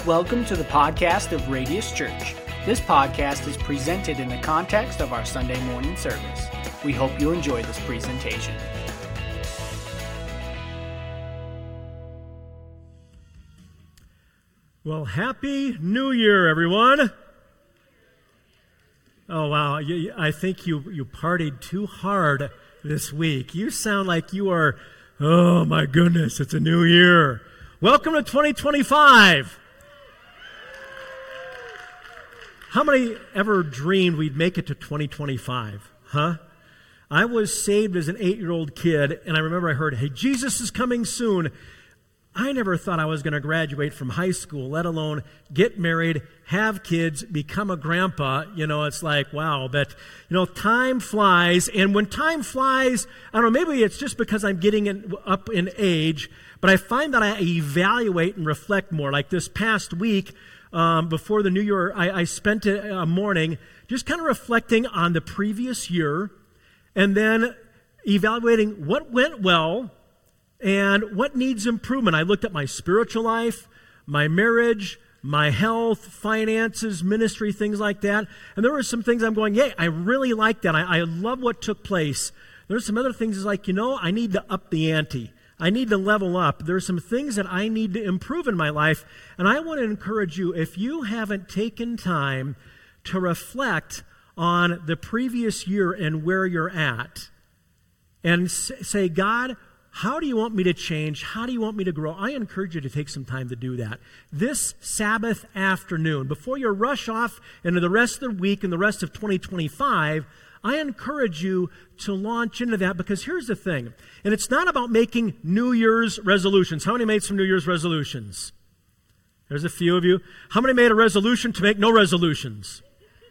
Welcome to the podcast of Radius Church. This podcast is presented in the context of our Sunday morning service. We hope you enjoy this presentation. Well, Happy New Year, everyone. Oh, wow. I think you partied too hard this week. You sound like you are, oh my goodness, it's a new year. Welcome to 2025. How many ever dreamed we'd make it to 2025? Huh? I was saved as an 8-year-old kid, and I remember I heard, hey, Jesus is coming soon. I never thought I was going to graduate from high school, let alone get married, have kids, become a grandpa. You know, it's like, wow. But, time flies. And when time flies, I don't know, maybe it's just because I'm getting up in age, but I find that I evaluate and reflect more. Like this past week, before the new year, I spent a morning just kind of reflecting on the previous year and then evaluating what went well and what needs improvement. I looked at my spiritual life, my marriage, my health, finances, ministry, things like that. And there were some things I'm going, I really like that. I love what took place. There's some other things like, I need to up the ante. I need to level up. There's some things that I need to improve in my life. And I want to encourage you, if you haven't taken time to reflect on the previous year and where you're at, and say, God, how do you want me to change? How do you want me to grow? I encourage you to take some time to do that. This Sabbath afternoon, before you rush off into the rest of the week and the rest of 2025, I encourage you to launch into that, because here's the thing, and it's not about making New Year's resolutions. How many made some New Year's resolutions? There's a few of you. How many made a resolution to make no resolutions?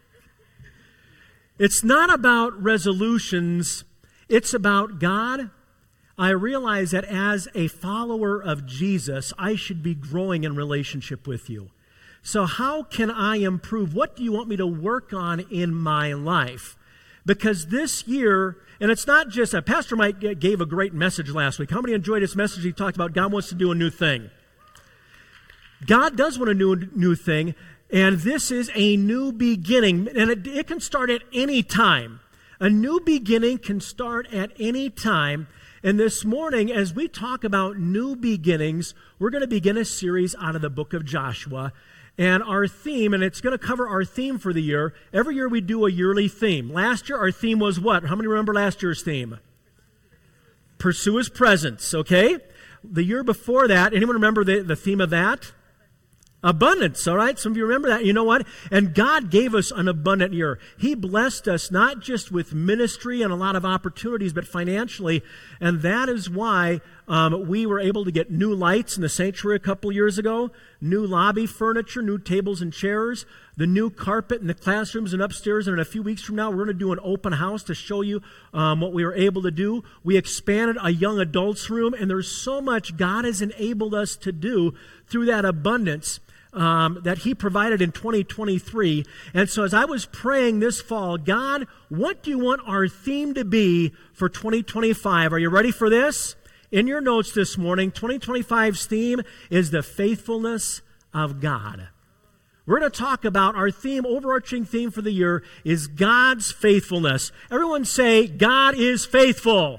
It's not about resolutions. It's about, God, I realize that as a follower of Jesus, I should be growing in relationship with you. So how can I improve? What do you want me to work on in my life? Because this year, and it's not just, Pastor Mike gave a great message last week. How many enjoyed his message? He talked about God wants to do a new thing. God does want to do a new thing, and this is a new beginning, and it can start at any time. A new beginning can start at any time. And this morning, as we talk about new beginnings, we're going to begin a series out of the book of Joshua. And our theme, and it's going to cover our theme for the year. Every year we do a yearly theme. Last year our theme was what? How many remember last year's theme? Pursue His presence, okay? The year before that, anyone remember the theme of that? Abundance, all right? Some of you remember that. You know what? And God gave us an abundant year. He blessed us not just with ministry and a lot of opportunities, but financially. And that is why we were able to get new lights in the sanctuary a couple years ago, new lobby furniture, new tables and chairs, the new carpet in the classrooms and upstairs. And in a few weeks from now, we're going to do an open house to show you what we were able to do. We expanded a young adults room, and there's so much God has enabled us to do through that abundance that He provided in 2023. And so as I was praying this fall, God, what do you want our theme to be for 2025? Are you ready for this? In your notes this morning, 2025's theme is the faithfulness of God. We're going to talk about our theme, overarching theme for the year is God's faithfulness. Everyone say, God is faithful.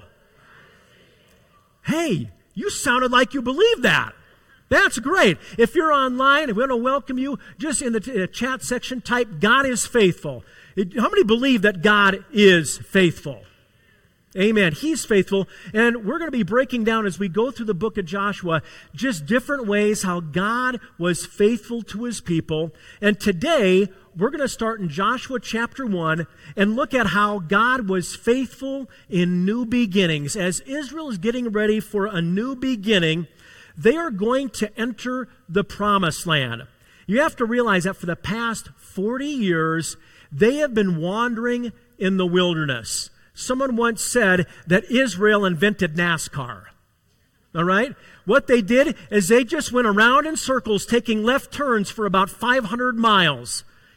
Hey, you sounded like you believe that. That's great. If you're online, we want to welcome you. Just in the chat section, type, God is faithful. How many believe that God is faithful? Amen. He's faithful. And we're going to be breaking down as we go through the book of Joshua, just different ways how God was faithful to His people. And today, we're going to start in Joshua chapter 1 and look at how God was faithful in new beginnings. As Israel is getting ready for a new beginning, they are going to enter the promised land. You have to realize that for the past 40 years, they have been wandering in the wilderness. Someone once said that Israel invented NASCAR. All right? What they did is they just went around in circles, taking left turns for about 500 miles.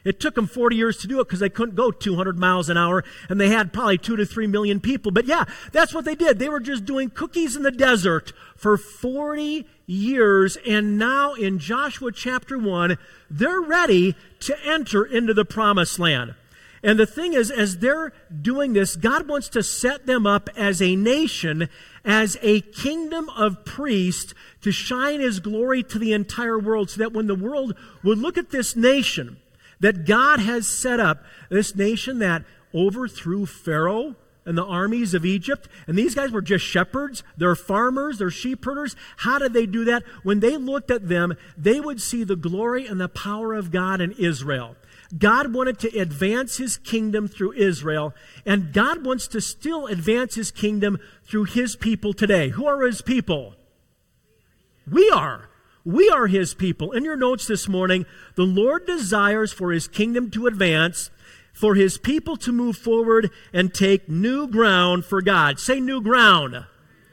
It took them 40 years to do it because they couldn't go 200 miles an hour, and they had probably 2 to 3 million people. But yeah, that's what they did. They were just doing cookies in the desert for 40 years, and now in Joshua chapter 1, they're ready to enter into the promised land. And the thing is, as they're doing this, God wants to set them up as a nation, as a kingdom of priests, to shine His glory to the entire world, so that when the world would look at this nation that God has set up, this nation that overthrew Pharaoh and the armies of Egypt, and these guys were just shepherds, they're farmers, they're sheep herders. How did they do that? When they looked at them, they would see the glory and the power of God in Israel. God wanted to advance His kingdom through Israel, and God wants to still advance His kingdom through His people today. Who are His people? We are. We are His people. In your notes this morning, the Lord desires for His kingdom to advance, for His people to move forward and take new ground for God. Say new ground.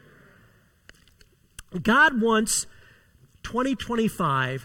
God wants 2025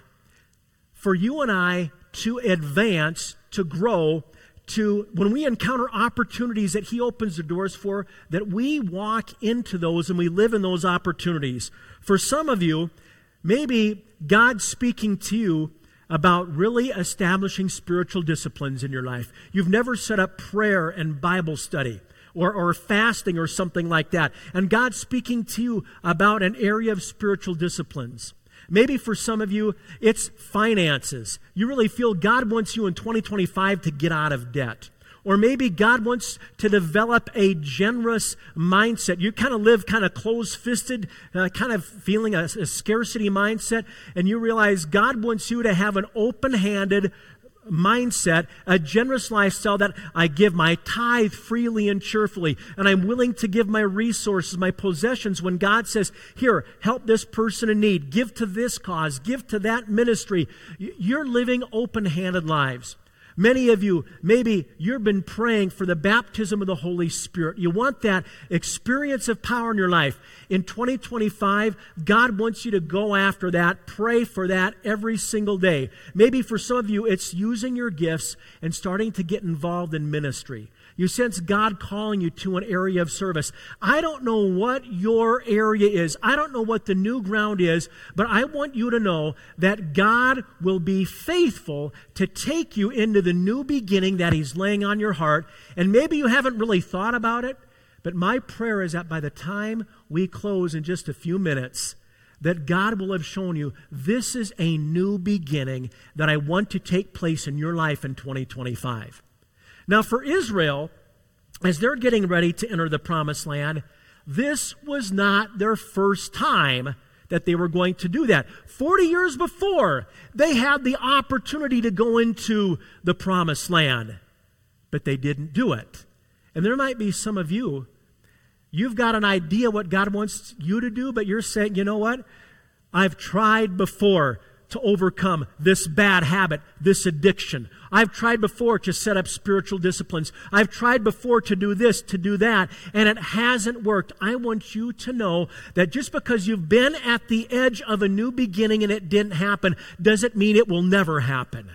for you and I to advance, to grow, to, when we encounter opportunities that He opens the doors for, that we walk into those and we live in those opportunities. For some of you, maybe God's speaking to you about really establishing spiritual disciplines in your life. You've never set up prayer and Bible study or fasting or something like that. And God's speaking to you about an area of spiritual disciplines. Maybe for some of you, it's finances. You really feel God wants you in 2025 to get out of debt. Or maybe God wants to develop a generous mindset. You kind of live kind of closed-fisted, kind of feeling a scarcity mindset, and you realize God wants you to have an open-handed mindset, a generous lifestyle that I give my tithe freely and cheerfully, and I'm willing to give my resources, my possessions, when God says, here, help this person in need, give to this cause, give to that ministry. You're living open-handed lives. Many of you, maybe you've been praying for the baptism of the Holy Spirit. You want that experience of power in your life. In 2025, God wants you to go after that, pray for that every single day. Maybe for some of you, it's using your gifts and starting to get involved in ministry. You sense God calling you to an area of service. I don't know what your area is. I don't know what the new ground is, but I want you to know that God will be faithful to take you into the new beginning that He's laying on your heart. And maybe you haven't really thought about it, but my prayer is that by the time we close in just a few minutes, that God will have shown you this is a new beginning that I want to take place in your life in 2025. Now, for Israel, as they're getting ready to enter the promised land, this was not their first time that they were going to do that. 40 years before, they had the opportunity to go into the promised land, but they didn't do it. And there might be some of you, you've got an idea what God wants you to do, but you're saying, you know what? I've tried before to overcome this bad habit, this addiction. I've tried before to set up spiritual disciplines. I've tried before to do this, to do that, and it hasn't worked. I want you to know that just because you've been at the edge of a new beginning and it didn't happen, doesn't mean it will never happen.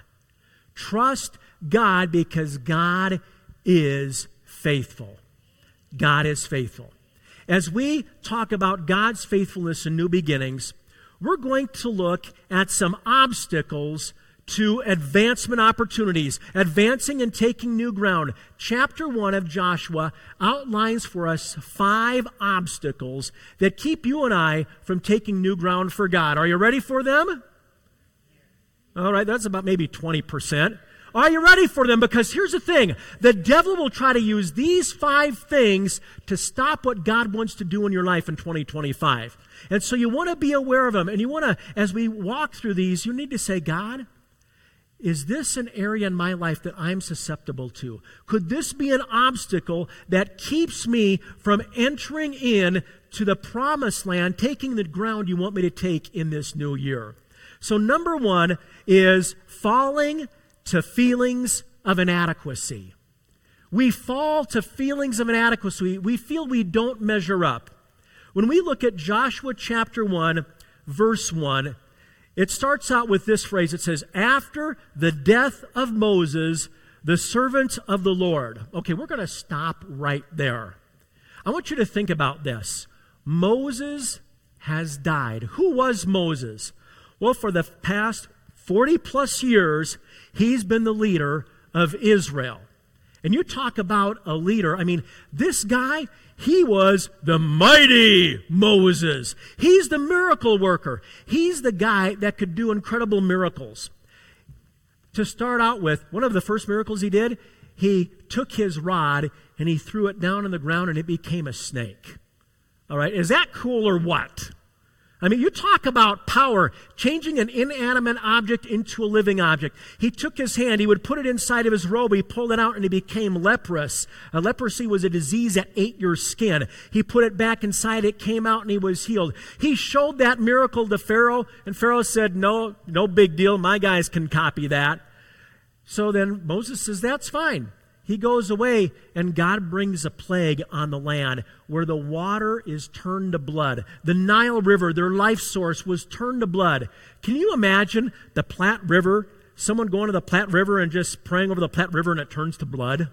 Trust God because God is faithful. God is faithful. As we talk about God's faithfulness in new beginnings, we're going to look at some obstacles to advancement opportunities, advancing and taking new ground. Chapter 1 of Joshua outlines for us 5 obstacles that keep you and I from taking new ground for God. Are you ready for them? All right, that's about maybe 20%. Are you ready for them? Because here's the thing. The devil will try to use these 5 things to stop what God wants to do in your life in 2025. And so you want to be aware of them. And you want to, as we walk through these, you need to say, God, is this an area in my life that I'm susceptible to? Could this be an obstacle that keeps me from entering in to the promised land, taking the ground you want me to take in this new year? So number 1 is falling to feelings of inadequacy. We fall to feelings of inadequacy. We feel we don't measure up. When we look at Joshua chapter 1, verse 1, It starts out with this phrase. It says, after the death of Moses, the servant of the Lord. Okay, we're going to stop right there. I want you to think about this. Moses has died. Who was Moses? Well, for the past 40 plus years, he's been the leader of Israel. And you talk about a leader. I mean, this guy, he was the mighty Moses. He's the miracle worker. He's the guy that could do incredible miracles. To start out with, one of the first miracles he did, he took his rod and he threw it down on the ground and it became a snake. All right, is that cool or what? I mean, you talk about power, changing an inanimate object into a living object. He took his hand, he would put it inside of his robe, he pulled it out, and he became leprous. Leprosy was a disease that ate your skin. He put it back inside, it came out, and he was healed. He showed that miracle to Pharaoh, and Pharaoh said, no big deal, my guys can copy that. So then Moses says, that's fine. He goes away, and God brings a plague on the land where the water is turned to blood. The Nile River, their life source, was turned to blood. Can you imagine the Platte River, someone going to the Platte River and just praying over the Platte River and it turns to blood?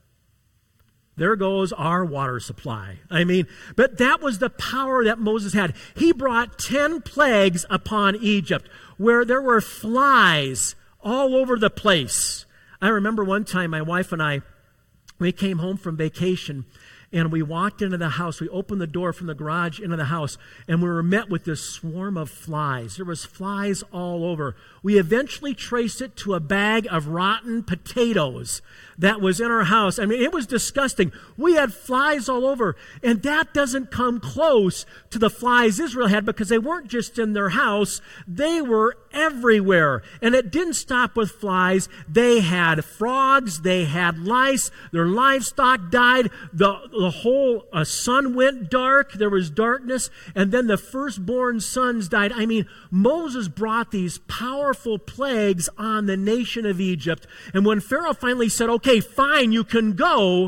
There goes our water supply. I mean, but that was the power that Moses had. He brought 10 plagues upon Egypt where there were flies all over the place. I remember one time my wife and I, we came home from vacation and we walked into the house. We opened the door from the garage into the house and we were met with this swarm of flies. There was flies all over. We eventually traced it to a bag of rotten potatoes that was in our house. I mean, it was disgusting. We had flies all over, and that doesn't come close to the flies Israel had because they weren't just in their house. They were everywhere. And it didn't stop with flies. They had frogs. They had lice. Their livestock died. The whole sun went dark. There was darkness. And then the firstborn sons died. I mean, Moses brought these powerful plagues on the nation of Egypt. And when Pharaoh finally said, okay, fine, you can go,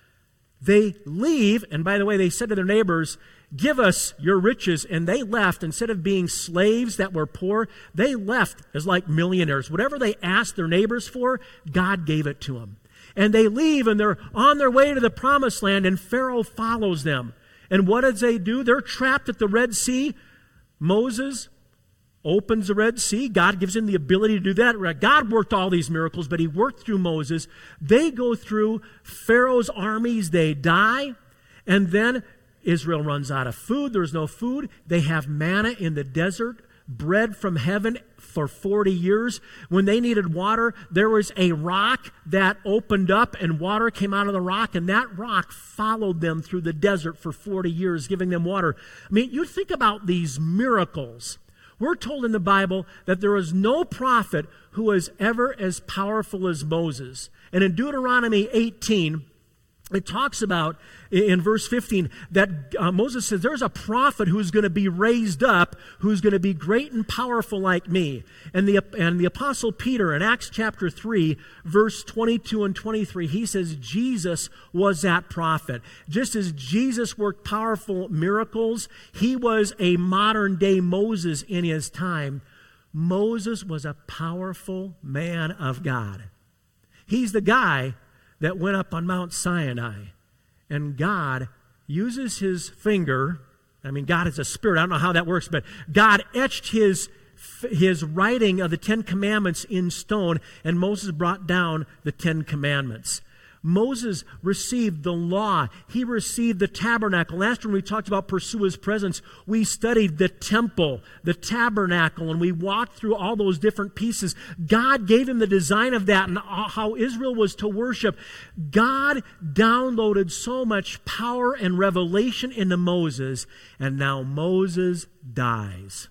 they leave. And by the way, they said to their neighbors, give us your riches. And they left. Instead of being slaves that were poor, they left as like millionaires. Whatever they asked their neighbors for, God gave it to them. And they leave and they're on their way to the promised land, and Pharaoh follows them. And what does they do? They're trapped at the Red Sea. Moses opens the Red Sea. God gives him the ability to do that. God worked all these miracles, but he worked through Moses. They go through Pharaoh's armies. They die. And then Israel runs out of food. There's no food. They have manna in the desert, bread from heaven for 40 years. When they needed water, there was a rock that opened up and water came out of the rock, and that rock followed them through the desert for 40 years, giving them water. I mean, you think about these miracles. We're told in the Bible that there was no prophet who was ever as powerful as Moses. And in Deuteronomy 18, it talks about, in verse 15, that Moses says, there's a prophet who's going to be raised up, who's going to be great and powerful like me. And the Apostle Peter, in Acts chapter 3, verse 22 and 23, he says Jesus was that prophet. Just as Jesus worked powerful miracles, he was a modern-day Moses in his time. Moses was a powerful man of God. He's the guy that went up on Mount Sinai, and God uses his finger. I mean, God is a spirit. I don't know how that works, but God etched his writing of the 10 Commandments in stone, and Moses brought down the 10 Commandments. Moses received the law. He received the tabernacle. Last when we talked about pursue his presence, we studied the temple, the tabernacle, and we walked through all those different pieces. God gave him the design of that and how Israel was to worship. God downloaded so much power and revelation into Moses, and now Moses dies.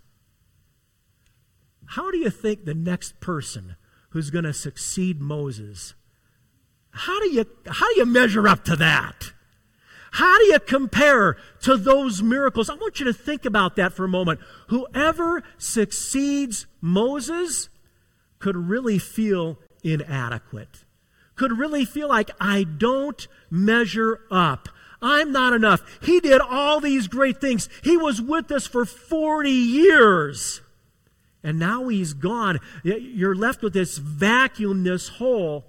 How do you think the next person who's going to succeed Moses, how do you measure up to that? How do you compare to those miracles? I want you to think about that for a moment. Whoever succeeds Moses could really feel inadequate, could really feel like, I don't measure up. I'm not enough. He did all these great things. He was with us for 40 years. And now he's gone. You're left with this vacuum, this hole.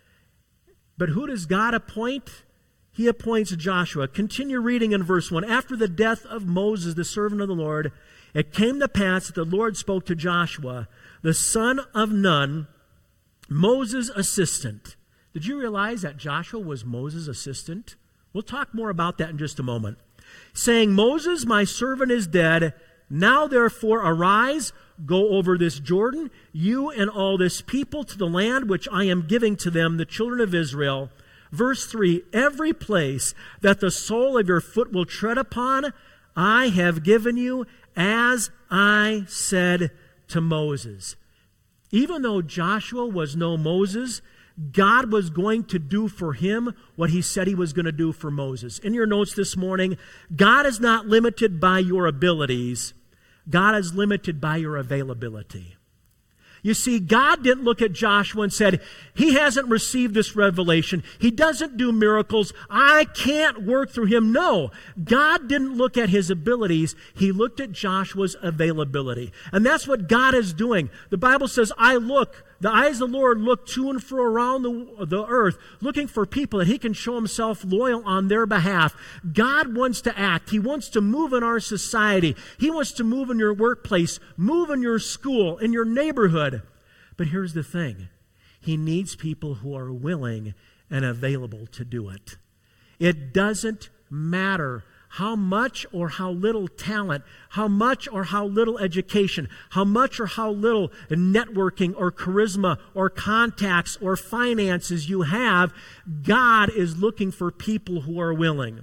But who does God appoint? He appoints Joshua. Continue reading in verse 1. After the death of Moses, the servant of the Lord, it came to pass that the Lord spoke to Joshua, the son of Nun, Moses' assistant. Did you realize that Joshua was Moses' assistant? We'll talk more about that in just a moment. Saying, Moses, my servant, is dead. Now therefore arise, go over this Jordan, you and all this people, to the land which I am giving to them, the children of Israel. Verse 3, every place that the sole of your foot will tread upon, I have given you, as I said to Moses. Even though Joshua was no Moses, God was going to do for him what he said he was going to do for Moses. In your notes this morning, God is not limited by your abilities. God is limited by your availability. You see, God didn't look at Joshua and said, he hasn't received this revelation. He doesn't do miracles. I can't work through him. No, God didn't look at his abilities. He looked at Joshua's availability. And that's what God is doing. The Bible says, the eyes of the Lord look to and fro around the earth, looking for people that he can show himself loyal on their behalf. God wants to act. He wants to move in our society. He wants to move in your workplace, move in your school, in your neighborhood. But here's the thing. He needs people who are willing and available to do it. It doesn't matter how much or how little talent, how much or how little education, how much or how little networking or charisma or contacts or finances you have. God is looking for people who are willing.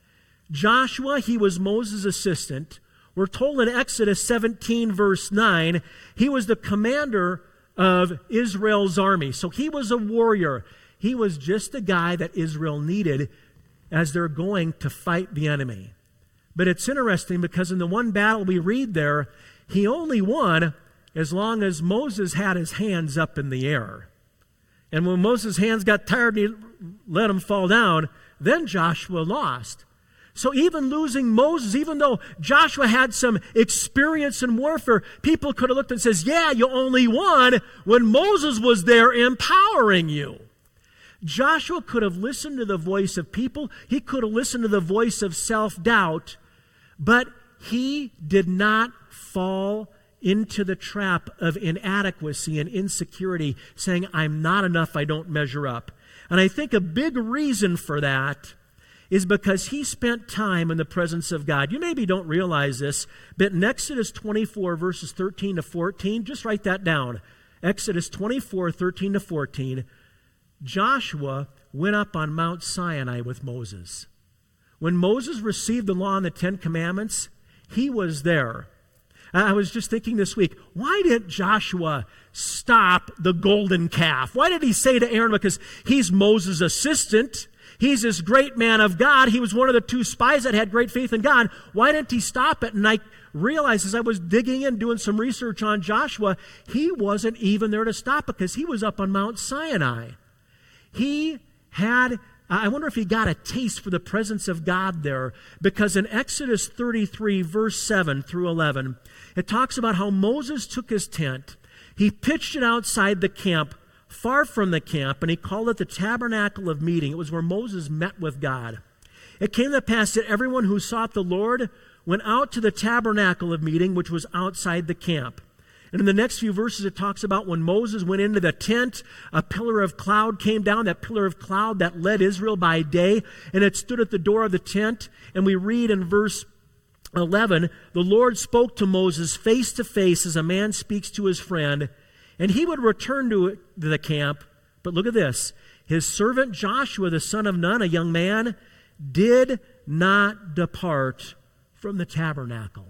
Joshua, he was Moses' assistant. We're told in Exodus 17, verse 9, he was the commander of Israel's army. So he was a warrior. He was just the guy that Israel needed as they're going to fight the enemy. But it's interesting because in the one battle we read there, he only won as long as Moses had his hands up in the air. And when Moses' hands got tired and he let them fall down, then Joshua lost. So even losing Moses, even though Joshua had some experience in warfare, people could have looked and says, yeah, you only won when Moses was there empowering you. Joshua could have listened to the voice of people. He could have listened to the voice of self-doubt, but he did not fall into the trap of inadequacy and insecurity, saying, I'm not enough, I don't measure up. And I think a big reason for that is because he spent time in the presence of God. You maybe don't realize this, but in Exodus 24, verses 13 to 14, just write that down. Exodus 24, 13 to 14, Joshua went up on Mount Sinai with Moses. When Moses received the law and the 10 Commandments, he was there. I was just thinking this week, why didn't Joshua stop the golden calf? Why did he say to Aaron, because he's Moses' assistant, he's this great man of God, he was one of the 2 spies that had great faith in God, why didn't he stop it? And I realized as I was digging in, doing some research on Joshua, he wasn't even there to stop because he was up on Mount Sinai. He had, I wonder if he got a taste for the presence of God there, because in Exodus 33, verse 7 through 11, it talks about how Moses took his tent, he pitched it outside the camp, far from the camp, and he called it the tabernacle of meeting. It was where Moses met with God. It came to pass that everyone who sought the Lord went out to the tabernacle of meeting, which was outside the camp. And in the next few verses, it talks about when Moses went into the tent, a pillar of cloud came down, that pillar of cloud that led Israel by day, and it stood at the door of the tent. And we read in verse 11, the Lord spoke to Moses face to face as a man speaks to his friend, and he would return to the camp. But look at this. His servant Joshua, the son of Nun, a young man, did not depart from the tabernacle.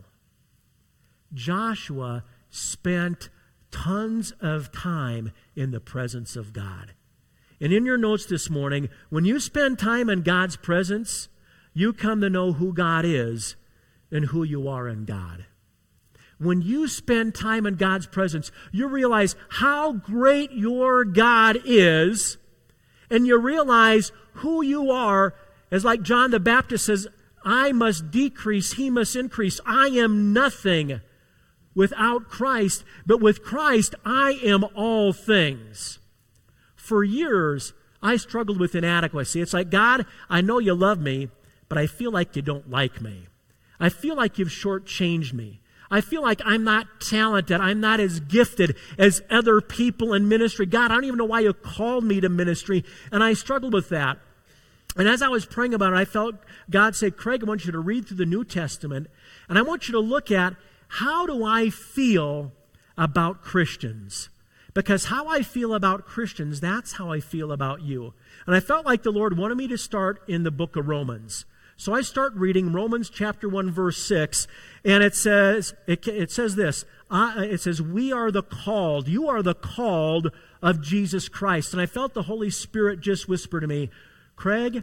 Joshua spent tons of time in the presence of God. And in your notes this morning, when you spend time in God's presence, you come to know who God is and who you are in God. When you spend time in God's presence, you realize how great your God is, and you realize who you are, as like John the Baptist says, I must decrease, he must increase. I am nothing without Christ, but with Christ I am all things. For years, I struggled with inadequacy. It's like, God, I know you love me, but I feel like you don't like me. I feel like you've shortchanged me. I feel like I'm not talented. I'm not as gifted as other people in ministry. God, I don't even know why you called me to ministry. And I struggled with that. And as I was praying about it, I felt God say, Craig, I want you to read through the New Testament, and I want you to look at how do I feel about Christians? Because how I feel about Christians, that's how I feel about you. And I felt like the Lord wanted me to start in the book of Romans. So I start reading Romans chapter 1, verse 6, and it says this. It says, we are the called. You are the called of Jesus Christ. And I felt the Holy Spirit just whisper to me, Craig,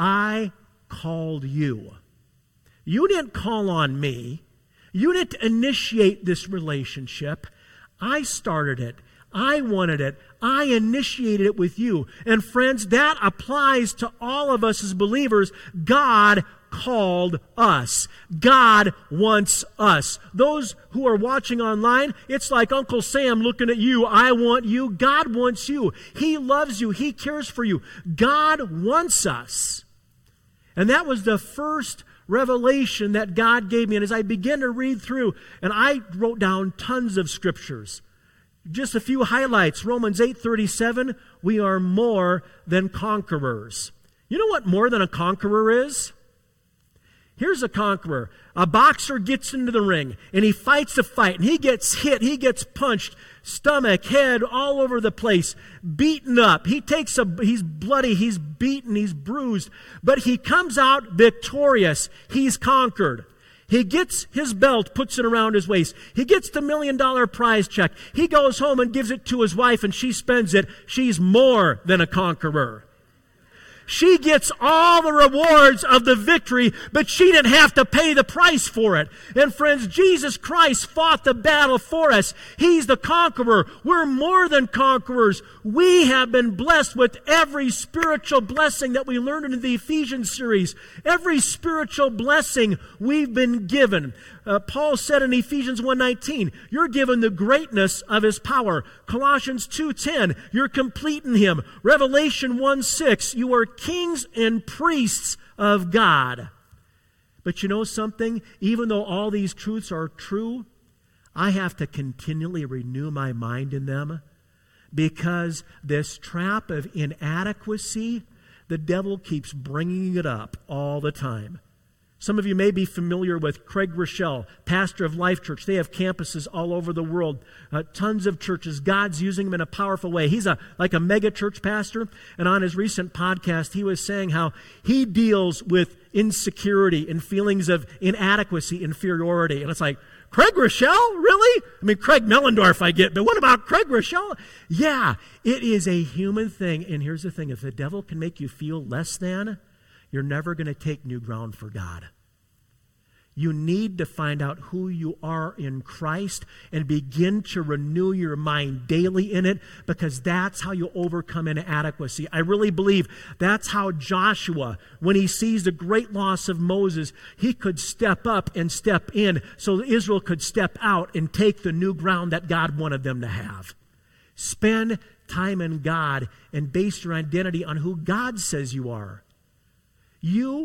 I called you. You didn't call on me. You didn't initiate this relationship. I started it. I wanted it. I initiated it with you. And friends, that applies to all of us as believers. God called us. God wants us. Those who are watching online, it's like Uncle Sam looking at you. I want you. God wants you. He loves you. He cares for you. God wants us. And that was the first revelation that God gave me. And as I began to read through, and I wrote down tons of scriptures. Just a few highlights. Romans 8:37, we are more than conquerors. You know what more than a conqueror is? Here's a conqueror. A boxer gets into the ring, and he fights a fight, and he gets hit, he gets punched, stomach, head, all over the place, beaten up. He's bloody, he's beaten, he's bruised, but he comes out victorious. He's conquered. He gets his belt, puts it around his waist. He gets the $1 million prize check. He goes home and gives it to his wife, and she spends it. She's more than a conqueror. She gets all the rewards of the victory, but she didn't have to pay the price for it. And friends, Jesus Christ fought the battle for us. He's the conqueror. We're more than conquerors. We have been blessed with every spiritual blessing that we learned in the Ephesians series. Every spiritual blessing we've been given. Paul said in Ephesians 1:19, you're given the greatness of his power. Colossians 2:10, you're complete in him. Revelation 1:6, you are kings and priests of God. But you know something? Even though all these truths are true, I have to continually renew my mind in them, because this trap of inadequacy, the devil keeps bringing it up all the time. Some of you may be familiar with Craig Rochelle, pastor of Life Church. They have campuses all over the world, tons of churches. God's using them in a powerful way. He's like a mega church pastor, and on his recent podcast, he was saying how he deals with insecurity and feelings of inadequacy, inferiority. And it's like, Craig Rochelle? Really? I mean, Craig Mellendorf I get, but what about Craig Rochelle? Yeah, it is a human thing. And here's the thing, if the devil can make you feel less than, you're never going to take new ground for God. You need to find out who you are in Christ and begin to renew your mind daily in it, because that's how you overcome inadequacy. I really believe that's how Joshua, when he sees the great loss of Moses, he could step up and step in so Israel could step out and take the new ground that God wanted them to have. Spend time in God and base your identity on who God says you are. You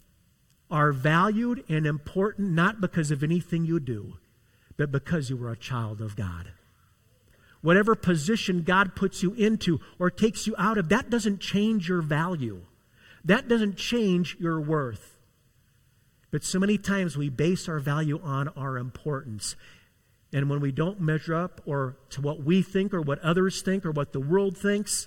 are valued and important not because of anything you do, but because you are a child of God. Whatever position God puts you into or takes you out of, that doesn't change your value. That doesn't change your worth. But so many times we base our value on our importance. And when we don't measure up or to what we think or what others think or what the world thinks,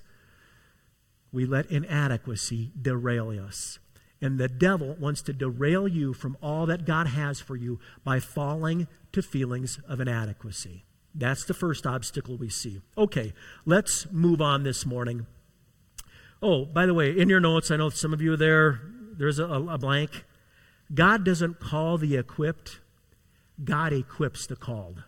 we let inadequacy derail us. And the devil wants to derail you from all that God has for you by falling to feelings of inadequacy. That's the first obstacle we see. Okay, let's move on this morning. Oh, by the way, in your notes, I know some of you there's a blank. God doesn't call the equipped. God equips the called.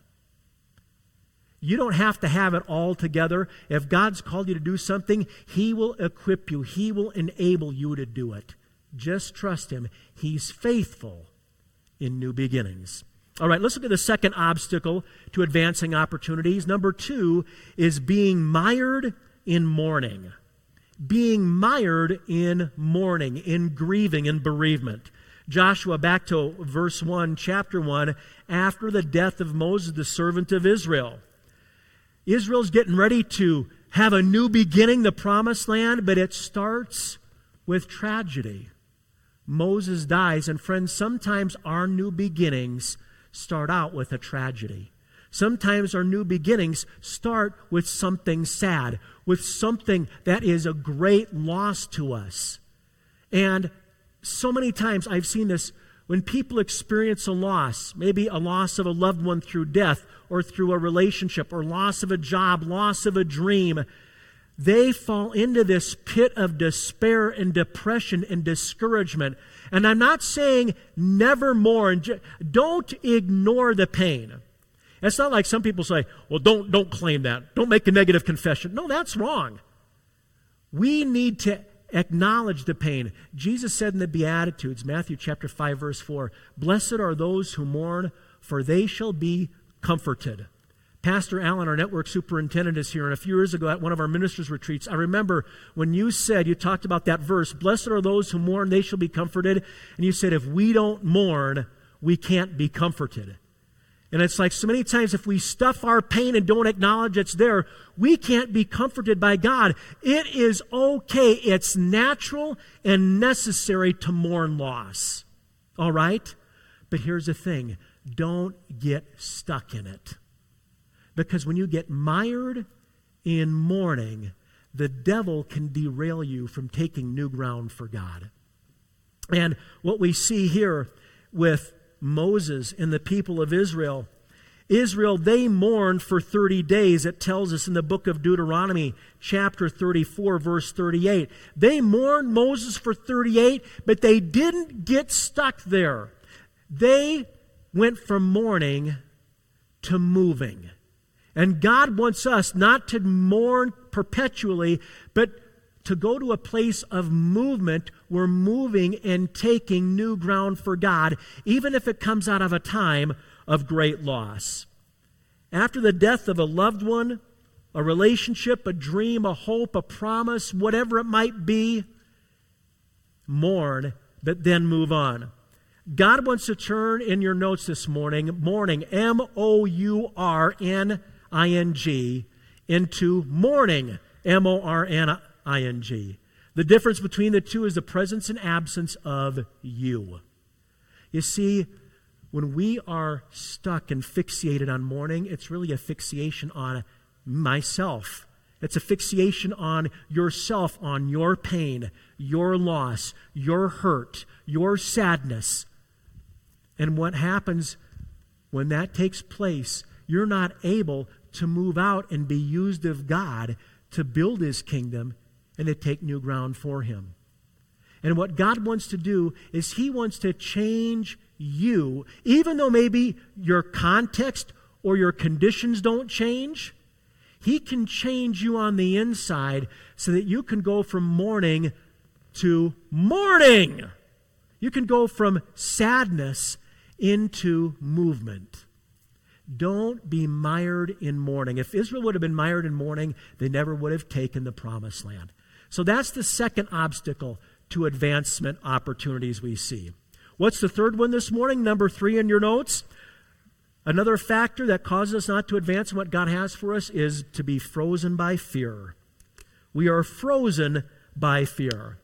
You don't have to have it all together. If God's called you to do something, He will equip you. He will enable you to do it. Just trust Him. He's faithful in new beginnings. All right, let's look at the second obstacle to advancing opportunities. Number 2 is being mired in mourning. Being mired in mourning, in grieving, in bereavement. Joshua, back to verse 1, chapter 1, after the death of Moses, the servant of Israel. Israel's getting ready to have a new beginning, the promised land, but it starts with tragedy. Moses dies, and friends, sometimes our new beginnings start out with a tragedy. Sometimes our new beginnings start with something sad, with something that is a great loss to us. And so many times I've seen this when people experience a loss, maybe a loss of a loved one through death or through a relationship or loss of a job, loss of a dream, they fall into this pit of despair and depression and discouragement. And I'm not saying never mourn. Don't ignore the pain. It's not like some people say, well, don't claim that. Don't make a negative confession. No, that's wrong. We need to acknowledge the pain. Jesus said in the Beatitudes, Matthew chapter 5, verse 4, "Blessed are those who mourn, for they shall be comforted." Pastor Allen, our network superintendent, is here, and a few years ago at one of our ministers' retreats, I remember when you talked about that verse, "Blessed are those who mourn, they shall be comforted," and you said, if we don't mourn, we can't be comforted. And it's like so many times if we stuff our pain and don't acknowledge it's there, we can't be comforted by God. It is okay. It's natural and necessary to mourn loss. All right? But here's the thing. Don't get stuck in it. Because when you get mired in mourning, the devil can derail you from taking new ground for God. And what we see here with Moses and the people of Israel, they mourned for 30 days. It tells us in the book of Deuteronomy, chapter 34, verse 38. They mourned Moses for 38, but they didn't get stuck there. They went from mourning to moving. And God wants us not to mourn perpetually, but to go to a place of movement. We're moving and taking new ground for God, even if it comes out of a time of great loss. After the death of a loved one, a relationship, a dream, a hope, a promise, whatever it might be, mourn, but then move on. God wants to turn in your notes this morning, mourning, mourning, into mourning, morning. The difference between the two is the presence and absence of you. You see, when we are stuck and fixated on mourning, it's really a fixation on myself. It's a fixation on yourself, on your pain, your loss, your hurt, your sadness. And what happens when that takes place, you're not able to move out and be used of God to build His kingdom and to take new ground for Him. And what God wants to do is He wants to change you, even though maybe your context or your conditions don't change. He can change you on the inside so that you can go from mourning to morning. You can go from sadness into movement. Don't be mired in mourning. If Israel would have been mired in mourning, they never would have taken the promised land. So that's the second obstacle to advancement opportunities we see. What's the third one this morning? Number 3 in your notes. Another factor that causes us not to advance in what God has for us is to be frozen by fear. We are frozen by fear.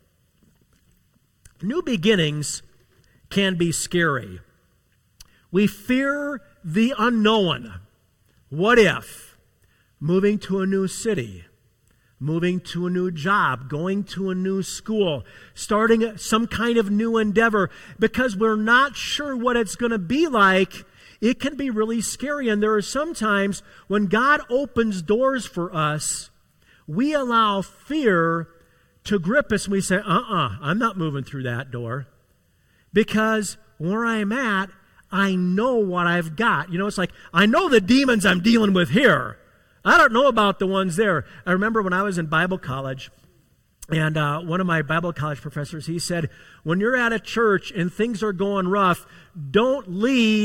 New beginnings can be scary. We fear the unknown. What if? Moving to a new city, moving to a new job, going to a new school, starting some kind of new endeavor, because we're not sure what it's going to be like. It can be really scary. And there are some times when God opens doors for us, we allow fear to grip us and we say, I'm not moving through that door. Because where I'm at, I know what I've got. You know, it's like, I know the demons I'm dealing with here. I don't know about the ones there. I remember when I was in Bible college, and one of my Bible college professors, he said, when you're at a church and things are going rough, don't leave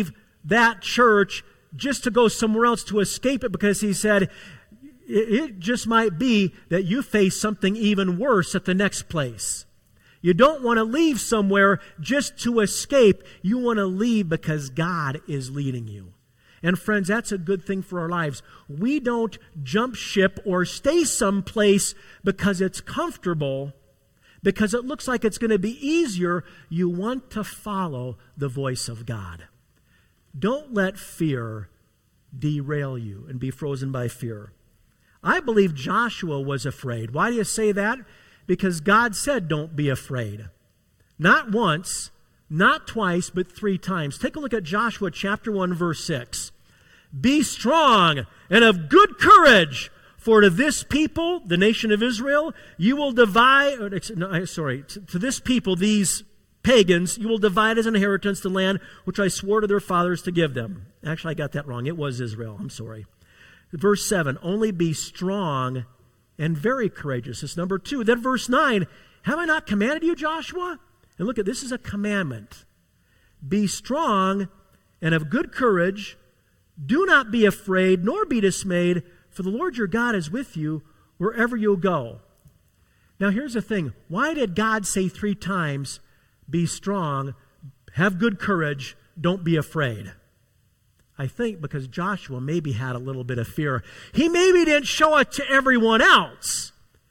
that church just to go somewhere else to escape it, because he said, it just might be that you face something even worse at the next place. You don't want to leave somewhere just to escape. You want to leave because God is leading you. And friends, that's a good thing for our lives. We don't jump ship or stay someplace because it's comfortable, because it looks like it's going to be easier. You want to follow the voice of God. Don't let fear derail you and be frozen by fear. I believe Joshua was afraid. Why do you say that? Because God said, don't be afraid. Not once, not twice, but 3 times. Take a look at Joshua chapter 1, verse 6. Be strong and of good courage, for to this people, the nation of Israel, you will divide, to this people, these pagans, you will divide as inheritance the land which I swore to their fathers to give them. Actually, I got that wrong. It was Israel. I'm sorry. Verse 7, only be strong and very courageous. That's number 2. Then verse 9, have I not commanded you, Joshua? And look at this, is a commandment. Be strong and of good courage. Do not be afraid, nor be dismayed, for the Lord your God is with you wherever you go. Now here's the thing. Why did God say 3 times, be strong, have good courage, don't be afraid? I think because Joshua maybe had a little bit of fear. He maybe didn't show it to everyone else.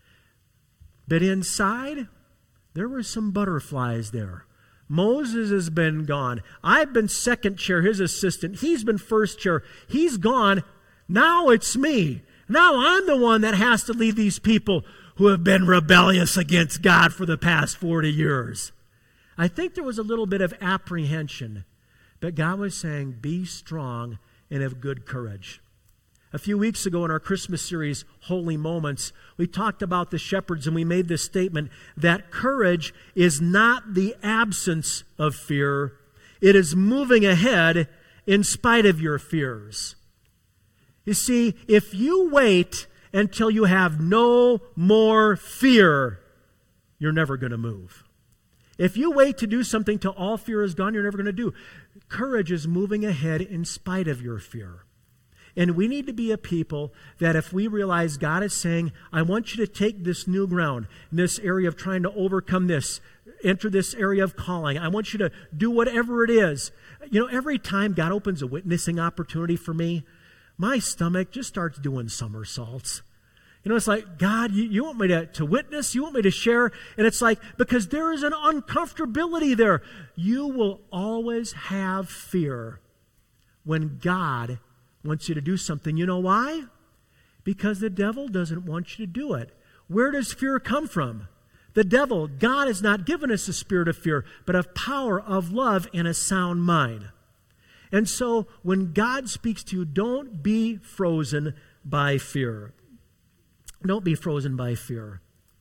But inside, there were some butterflies there. Moses has been gone. I've been second chair, his assistant. He's been first chair. He's gone. Now it's me. Now I'm the one that has to lead these people who have been rebellious against God for the past 40 years. I think there was a little bit of apprehension. But God was saying, be strong and of good courage. A few weeks ago in our Christmas series, Holy Moments, we talked about the shepherds, and we made this statement that courage is not the absence of fear. It is moving ahead in spite of your fears. You see, if you wait until you have no more fear, you're never going to move. If you wait to do something till all fear is gone, you're never going to do. Courage is moving ahead in spite of your fear. And we need to be a people that if we realize God is saying, I want you to take this new ground, in this area of trying to overcome this, enter this area of calling. I want you to do whatever it is. You know, every time God opens a witnessing opportunity for me, my stomach just starts doing somersaults. You know, it's like, God, you want me to witness? You want me to share? And it's like, because there is an uncomfortability there. You will always have fear when God wants you to do something. You know why? Because the devil doesn't want you to do it. Where does fear come from? The devil. God has not given us a spirit of fear, but of power, of love, and a sound mind. And so when God speaks to you, don't be frozen by fear. Don't be frozen by fear.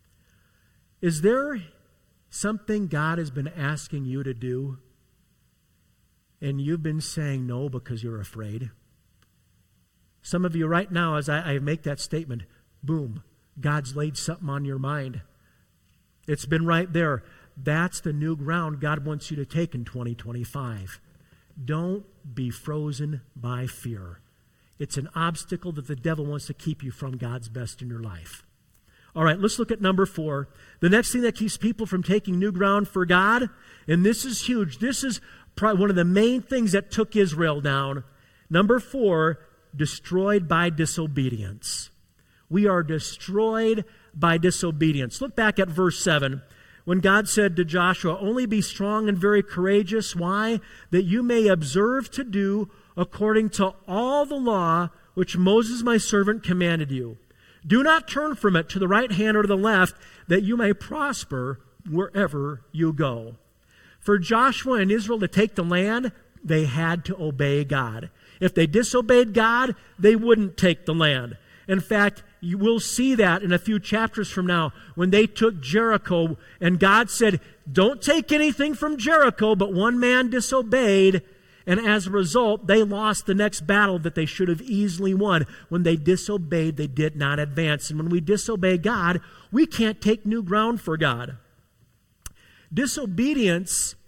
Is there something God has been asking you to do, and you've been saying no because you're afraid? Some of you right now, as I make that statement, boom, God's laid something on your mind. It's been right there. That's the new ground God wants you to take in 2025. Don't be frozen by fear. It's an obstacle that the devil wants to keep you from God's best in your life. All right, let's look at number 4. The next thing that keeps people from taking new ground for God, and this is huge. This is probably one of the main things that took Israel down. Number 4, destroyed by disobedience. We are destroyed by disobedience. Look back at verse 7. When God said to Joshua, only be strong and very courageous. Why? That you may observe to do according to all the law which Moses my servant commanded you. Do not turn from it to the right hand or to the left, that you may prosper wherever you go. For Joshua and Israel to take the land, they had to obey God. If they disobeyed God, they wouldn't take the land. In fact, you will see that in a few chapters from now when they took Jericho, and God said, don't take anything from Jericho, but one man disobeyed. And as a result, they lost the next battle that they should have easily won. When they disobeyed, they did not advance. And when we disobey God, we can't take new ground for God. Disobedience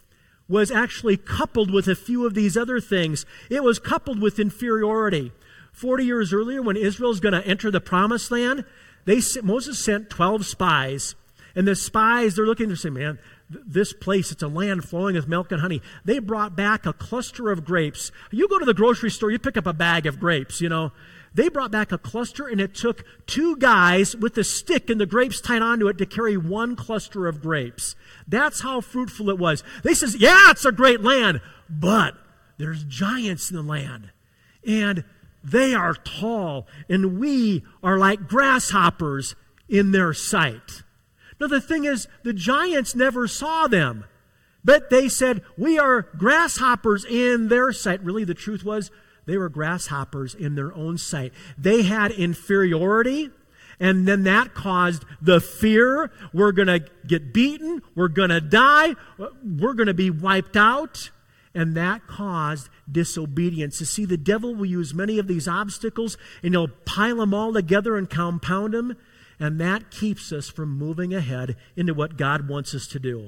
was actually coupled with a few of these other things. It was coupled with inferiority. 40 years earlier, when Israel's going to enter the Promised Land, Moses sent 12 spies. And the spies, they're looking, they're saying, man, this place, it's a land flowing with milk and honey. They brought back a cluster of grapes. You go to the grocery store, you pick up a bag of grapes, you know. They brought back a cluster, and it took 2 guys with a stick and the grapes tied onto it to carry 1 cluster of grapes. That's how fruitful it was. They says, yeah, it's a great land, but there's giants in the land. And they are tall, and we are like grasshoppers in their sight. Now, the thing is, the giants never saw them, but they said, we are grasshoppers in their sight. Really, the truth was, they were grasshoppers in their own sight. They had inferiority, and then that caused the fear. We're going to get beaten. We're going to die. We're going to be wiped out. And that caused disobedience. You see, the devil will use many of these obstacles, and he'll pile them all together and compound them. And that keeps us from moving ahead into what God wants us to do.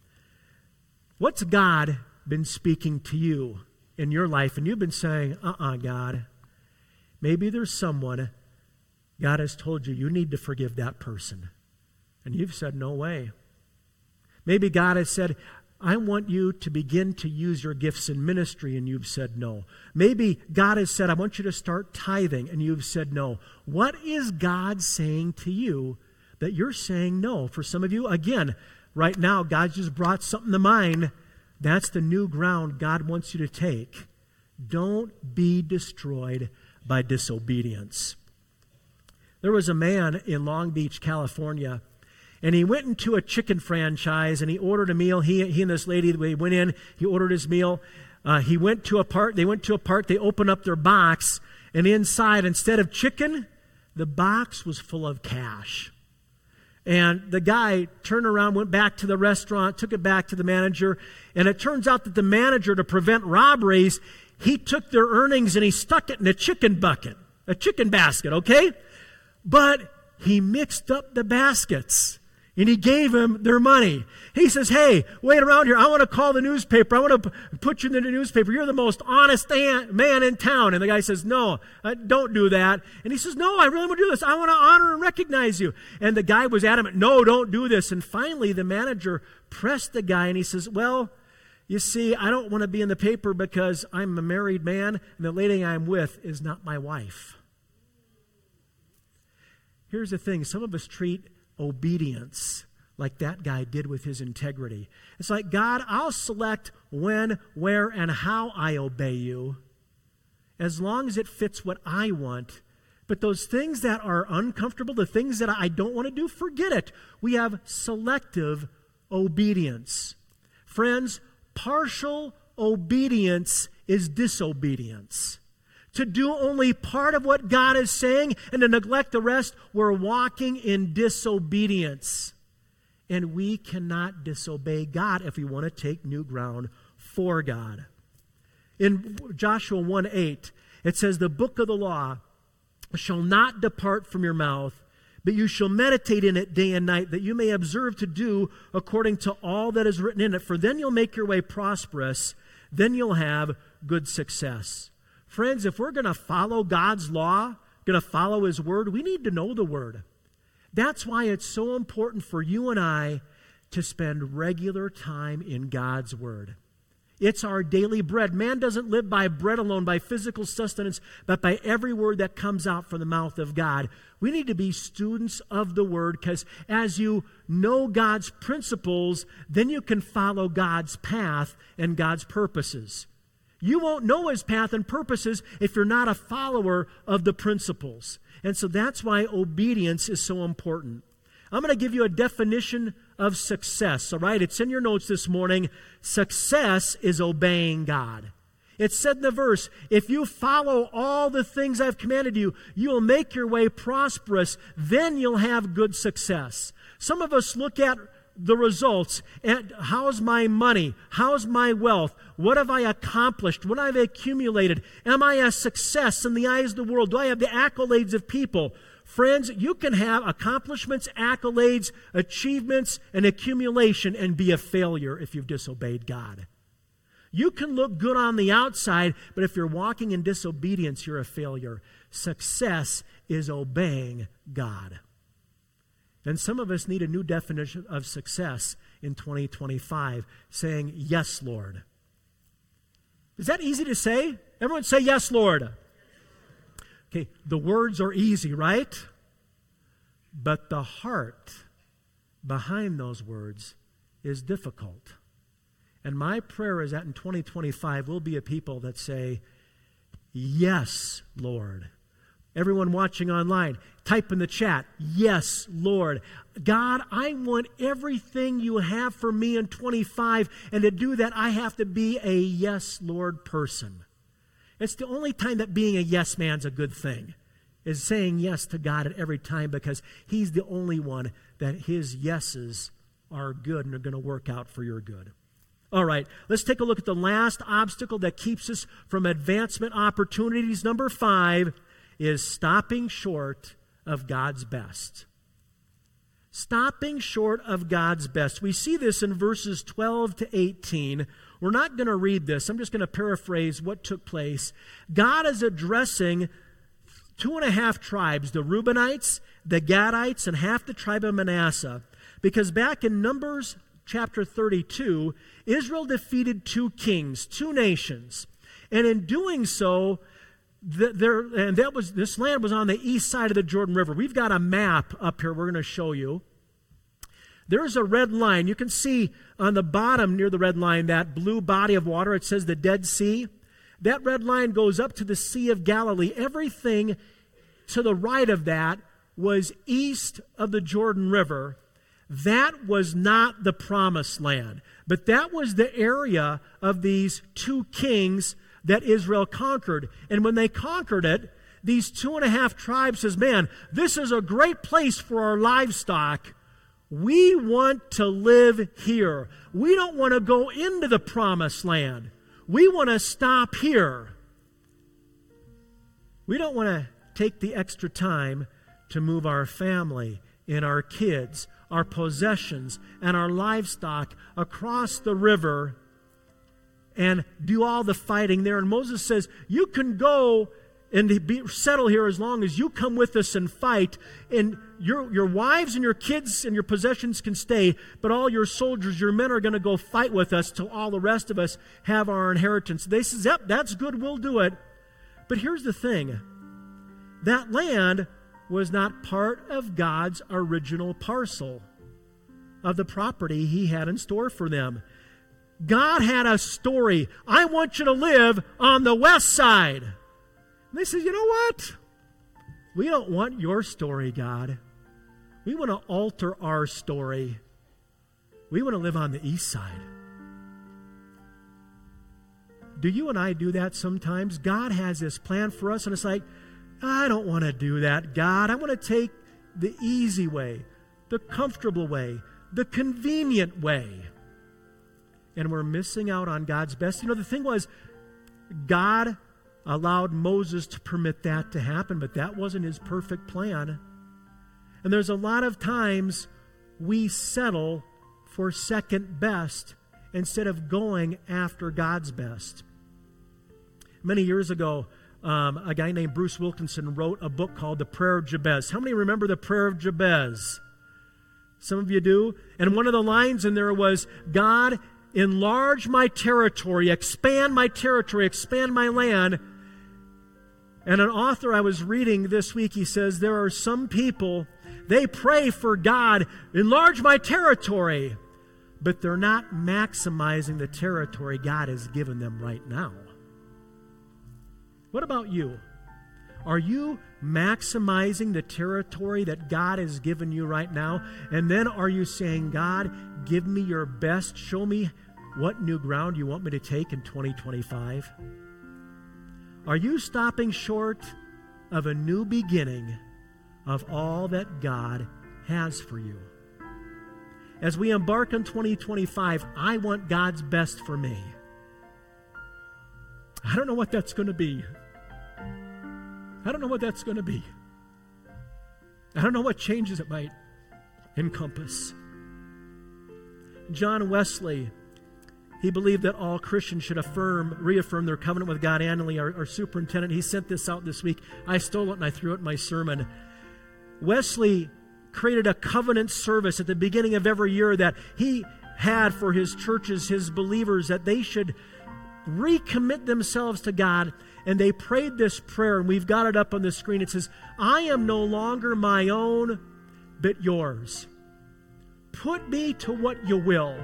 What's God been speaking to you in your life? And you've been saying, God. Maybe there's someone God has told you need to forgive that person. And you've said, no way. Maybe God has said, I want you to begin to use your gifts in ministry, and you've said no. Maybe God has said, I want you to start tithing, and you've said no. What is God saying to you that you're saying no? For some of you, again, right now, God just brought something to mind. That's the new ground God wants you to take. Don't be destroyed by disobedience. There was a man in Long Beach, California, and he went into a chicken franchise, and he ordered a meal. He and this lady, they went in, he ordered his meal. They went to a park, they opened up their box, and inside, instead of chicken, the box was full of cash. And the guy turned around, went back to the restaurant, took it back to the manager, and it turns out that the manager, to prevent robberies, he took their earnings and he stuck it in a chicken bucket, a chicken basket, okay? But he mixed up the baskets. And he gave him their money. He says, hey, wait around here. I want to call the newspaper. I want to put you in the newspaper. You're the most honest man in town. And the guy says, no, don't do that. And he says, no, I really want to do this. I want to honor and recognize you. And the guy was adamant, no, don't do this. And finally, the manager pressed the guy, and he says, well, you see, I don't want to be in the paper because I'm a married man, and the lady I'm with is not my wife. Here's the thing. Some of us treat obedience like that guy did with his integrity. It's like, God, I'll select when, where, and how I obey you as long as it fits what I want. But those things that are uncomfortable, the things that I don't want to do, forget it. We have selective obedience. Friends, partial obedience is disobedience. To do only part of what God is saying and to neglect the rest, we're walking in disobedience. And we cannot disobey God if we want to take new ground for God. In Joshua 1:8, it says, the book of the law shall not depart from your mouth, but you shall meditate in it day and night, that you may observe to do according to all that is written in it. For then you'll make your way prosperous, then you'll have good success. Friends, if we're going to follow God's law, going to follow His Word, we need to know the Word. That's why it's so important for you and I to spend regular time in God's Word. It's our daily bread. Man doesn't live by bread alone, by physical sustenance, but by every word that comes out from the mouth of God. We need to be students of the Word, because as you know God's principles, then you can follow God's path and God's purposes. You won't know His path and purposes if you're not a follower of the principles. And so that's why obedience is so important. I'm going to give you a definition of success, all right? It's in your notes this morning. Success is obeying God. It said in the verse, if you follow all the things I've commanded you, you will make your way prosperous, then you'll have good success. Some of us look at the results, and how's my money? How's my wealth? What have I accomplished? What have I accumulated? Am I a success in the eyes of the world? Do I have the accolades of people? Friends, you can have accomplishments, accolades, achievements, and accumulation and be a failure if you've disobeyed God. You can look good on the outside, but if you're walking in disobedience, you're a failure. Success is obeying God. And some of us need a new definition of success in 2025, saying, yes, Lord. Is that easy to say? Everyone say, yes, Lord. Okay, the words are easy, right? But the heart behind those words is difficult. And my prayer is that in 2025, we'll be a people that say, yes, Lord. Everyone watching online, type in the chat, yes, Lord. God, I want everything you have for me in 25, and to do that, I have to be a yes, Lord person. It's the only time that being a yes man's a good thing, is saying yes to God at every time, because he's the only one that his yeses are good and are going to work out for your good. All right, let's take a look at the last obstacle that keeps us from advancement opportunities. Number 5 is stopping short of God's best. Stopping short of God's best. We see this in verses 12 to 18. We're not going to read this. I'm just going to paraphrase what took place. God is addressing 2.5 tribes, the Reubenites, the Gadites, and half the tribe of Manasseh. Because back in Numbers chapter 32, Israel defeated 2 kings, 2 nations. And in doing so, this land was on the east side of the Jordan River. We've got a map up here we're going to show you. There's a red line. You can see on the bottom near the red line that blue body of water. It says the Dead Sea. That red line goes up to the Sea of Galilee. Everything to the right of that was east of the Jordan River. That was not the promised land, but that was the area of these 2 kings that Israel conquered. And when they conquered it, these 2.5 tribes says, man, this is a great place for our livestock. We want to live here. We don't want to go into the promised land. We want to stop here. We don't want to take the extra time to move our family and our kids, our possessions, and our livestock across the river and do all the fighting there. And Moses says, you can go and settle here as long as you come with us and fight. And your wives and your kids and your possessions can stay, but all your soldiers, your men are going to go fight with us till all the rest of us have our inheritance. They says, yep, that's good, we'll do it. But here's the thing. That land was not part of God's original parcel of the property he had in store for them. God had a story. I want you to live on the west side. And they said, you know what? We don't want your story, God. We want to alter our story. We want to live on the east side. Do you and I do that sometimes? God has this plan for us, and it's like, I don't want to do that, God. I want to take the easy way, the comfortable way, the convenient way. And we're missing out on God's best. You know, the thing was, God allowed Moses to permit that to happen, but that wasn't his perfect plan. And there's a lot of times we settle for second best instead of going after God's best. Many years ago, a guy named Bruce Wilkinson wrote a book called The Prayer of Jabez. How many remember the Prayer of Jabez? Some of you do. And one of the lines in there was, God, enlarge my territory, expand my land. And an author I was reading this week, he says, there are some people, they pray for God, enlarge my territory, but they're not maximizing the territory God has given them right now. What about you? Are you maximizing the territory that God has given you right now? And then are you saying, God, give me your best. Show me what new ground you want me to take in 2025. Are you stopping short of a new beginning of all that God has for you? As we embark on 2025, I want God's best for me. I don't know what that's going to be. I don't know what that's going to be. I don't know what changes it might encompass. John Wesley, He believed that all Christians should reaffirm their covenant with God annually. Our superintendent, he sent this out this week. I stole it and I threw it in my sermon. Wesley created a covenant service at the beginning of every year that he had for his churches, his believers, that they should recommit themselves to God. And they prayed this prayer, and we've got it up on the screen. It says, I am no longer my own, but yours. Put me to what you will.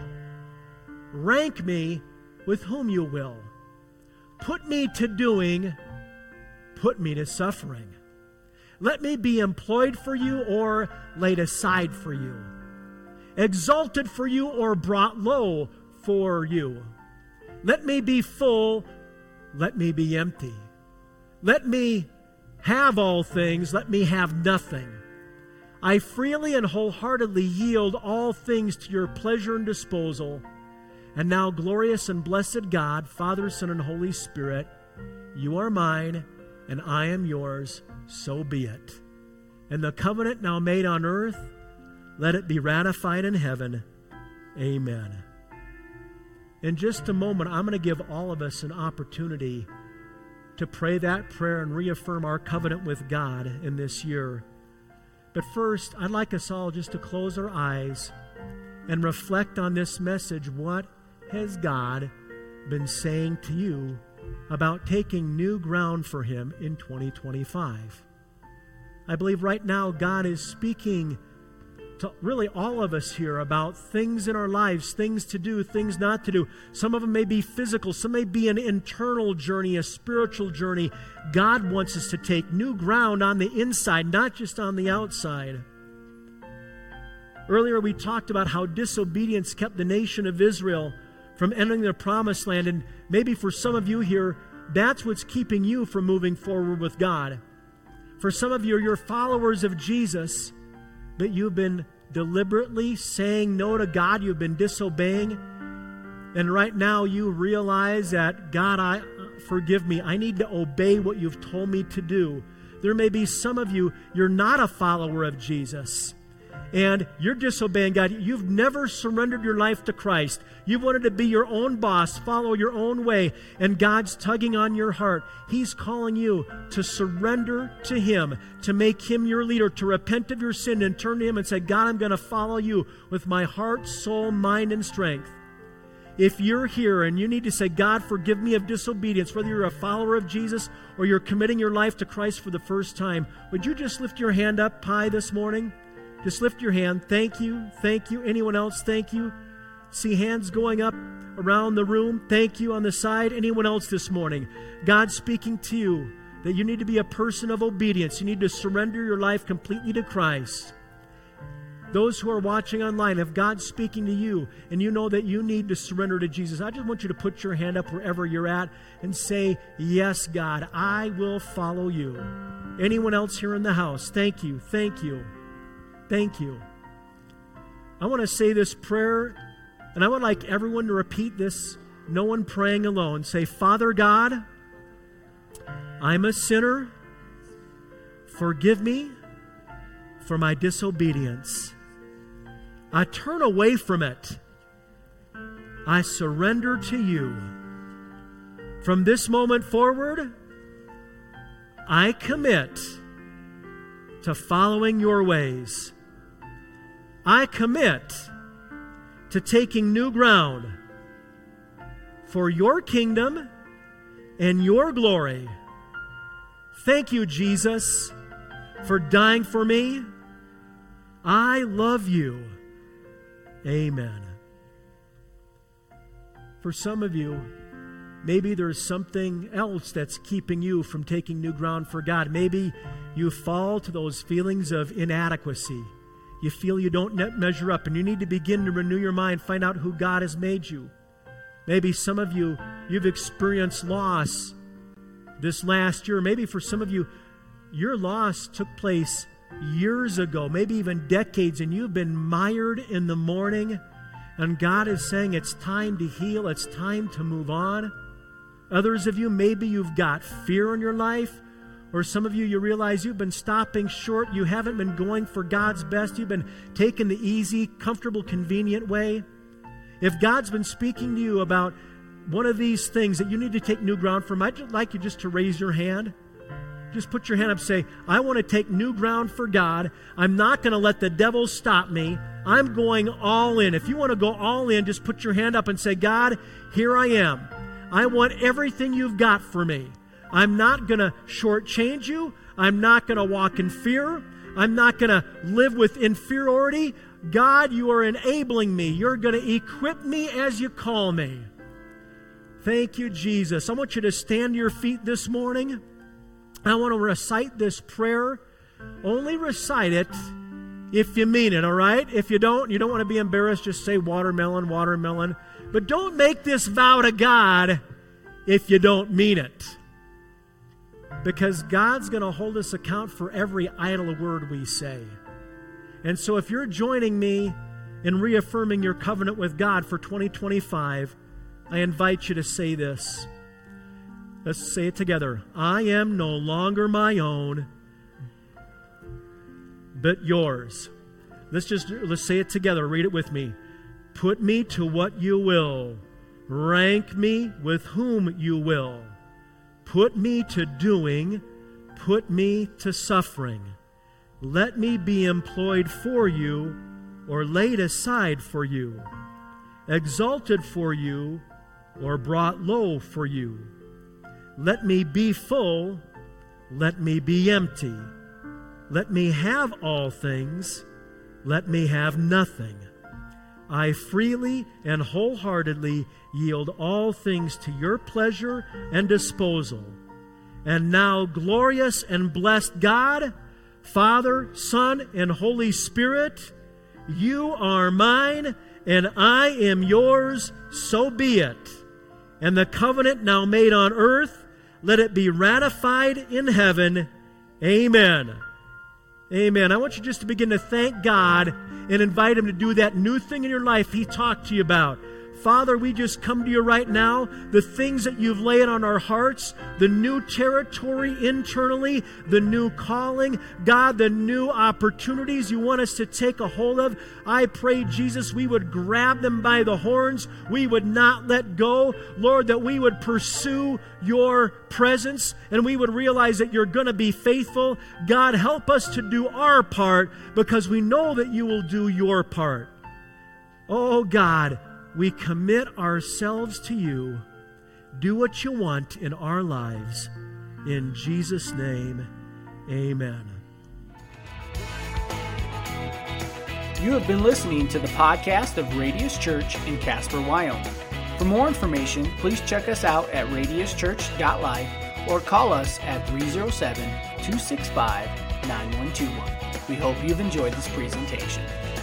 Rank me with whom you will. Put me to doing, put me to suffering. Let me be employed for you or laid aside for you. Exalted for you or brought low for you. Let me be full, let me be empty. Let me have all things, let me have nothing. I freely and wholeheartedly yield all things to your pleasure and disposal. And now, glorious and blessed God, Father, Son, and Holy Spirit, you are mine, and I am yours, so be it. And the covenant now made on earth, let it be ratified in heaven. Amen. In just a moment, I'm going to give all of us an opportunity to pray that prayer and reaffirm our covenant with God in this year. But first, I'd like us all just to close our eyes and reflect on this message. What has God been saying to you about taking new ground for Him in 2025? I believe right now God is speaking to really all of us here about things in our lives, things to do, things not to do. Some of them may be physical, some may be an internal journey, a spiritual journey. God wants us to take new ground on the inside, not just on the outside. Earlier we talked about how disobedience kept the nation of Israel from entering the promised land, and maybe for some of you here, that's what's keeping you from moving forward with God. For some of you, you're followers of Jesus, but you've been deliberately saying no to God. You've been disobeying. And right now you realize that, God, forgive me. I need to obey what you've told me to do. There may be some of you, you're not a follower of Jesus, and you're disobeying God. You've never surrendered your life to Christ. You've wanted to be your own boss, follow your own way, and God's tugging on your heart. He's calling you to surrender to Him, to make Him your leader, to repent of your sin and turn to Him and say, God, I'm going to follow you with my heart, soul, mind, and strength. If you're here and you need to say, God, forgive me of disobedience, whether you're a follower of Jesus or you're committing your life to Christ for the first time, would you just lift your hand up high this morning? Just lift your hand. Thank you. Thank you. Anyone else? Thank you. See hands going up around the room. Thank you on the side. Anyone else this morning? God's speaking to you that you need to be a person of obedience. You need to surrender your life completely to Christ. Those who are watching online, if God's speaking to you and you know that you need to surrender to Jesus, I just want you to put your hand up wherever you're at and say, yes, God, I will follow you. Anyone else here in the house? Thank you. Thank you. Thank you. I want to say this prayer, and I would like everyone to repeat this, no one praying alone. Say, Father God, I'm a sinner. Forgive me for my disobedience. I turn away from it. I surrender to you. From this moment forward, I commit to following your ways. I commit to taking new ground for your kingdom and your glory. Thank you, Jesus, for dying for me. I love you. Amen. For some of you, maybe there's something else that's keeping you from taking new ground for God. Maybe you fall to those feelings of inadequacy. You feel you don't measure up, and you need to begin to renew your mind, find out who God has made you. Maybe some of you, you've experienced loss this last year. Maybe for some of you, your loss took place years ago, maybe even decades, and you've been mired in the mourning, and God is saying it's time to heal, it's time to move on. Others of you, maybe you've got fear in your life, or some of you, you realize you've been stopping short, you haven't been going for God's best, you've been taking the easy, comfortable, convenient way. If God's been speaking to you about one of these things that you need to take new ground from, I'd like you just to raise your hand. Just put your hand up and say, I want to take new ground for God. I'm not going to let the devil stop me. I'm going all in. If you want to go all in, just put your hand up and say, God, here I am. I want everything you've got for me. I'm not going to shortchange you. I'm not going to walk in fear. I'm not going to live with inferiority. God, you are enabling me. You're going to equip me as you call me. Thank you, Jesus. I want you to stand to your feet this morning. I want to recite this prayer. Only recite it if you mean it, all right? If you don't want to be embarrassed, just say watermelon, watermelon. But don't make this vow to God if you don't mean it. Because God's going to hold us account for every idle word we say. And so if you're joining me in reaffirming your covenant with God for 2025, I invite you to say this. Let's say it together. I am no longer my own, but yours. Let's say it together. Read it with me. Put me to what you will. Rank me with whom you will. Put me to doing. Put me to suffering. Let me be employed for you or laid aside for you, exalted for you or brought low for you. Let me be full, let me be empty. Let me have all things, let me have nothing. I freely and wholeheartedly yield all things to your pleasure and disposal. And now, glorious and blessed God, Father, Son, and Holy Spirit, you are mine, and I am yours, so be it. And the covenant now made on earth, let it be ratified in heaven. Amen. Amen. I want you just to begin to thank God and invite Him to do that new thing in your life He talked to you about. Father, we just come to you right now, the things that you've laid on our hearts, the new territory internally, the new calling, God, the new opportunities you want us to take a hold of. I pray, Jesus, we would grab them by the horns. We would not let go. Lord, that we would pursue your presence and we would realize that you're going to be faithful. God, help us to do our part because we know that you will do your part. Oh, God, we commit ourselves to you. Do what you want in our lives. In Jesus' name, amen. You have been listening to the podcast of Radius Church in Casper, Wyoming. For more information, please check us out at radiuschurch.life or call us at 307-265-9121. We hope you've enjoyed this presentation.